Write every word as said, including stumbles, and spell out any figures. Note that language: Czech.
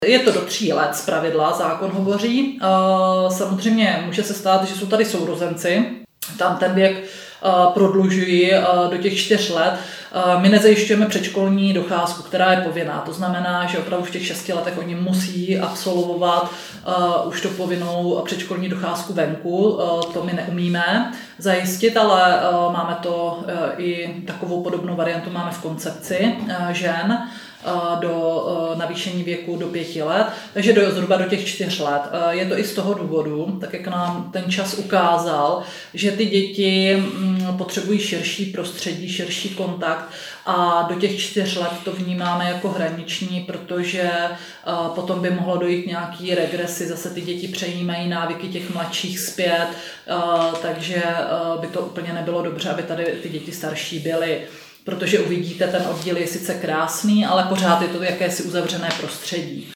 Je to do tří let zpravidla, zákon hovoří. Samozřejmě může se stát, že jsou tady sourozenci, tam ten věk prodlužují do těch čtyř let. My nezajišťujeme předškolní docházku, která je povinná. To znamená, že opravdu v těch šesti letech oni musí absolvovat už to povinnou předškolní docházku venku. To my neumíme zajistit, ale máme to i takovou podobnou variantu máme v koncepci žen do navýšení věku do pěti let, takže do, zhruba do těch čtyř let. Je to i z toho důvodu, tak jak nám ten čas ukázal, že ty děti potřebují širší prostředí, širší kontakt a do těch čtyř let to vnímáme jako hraniční, protože potom by mohlo dojít nějaký regresi, zase ty děti přejímají návyky těch mladších zpět, takže by to úplně nebylo dobře, aby tady ty děti starší byly. Protože uvidíte, ten oddíl je sice krásný, ale pořád je to jakési uzavřené prostředí.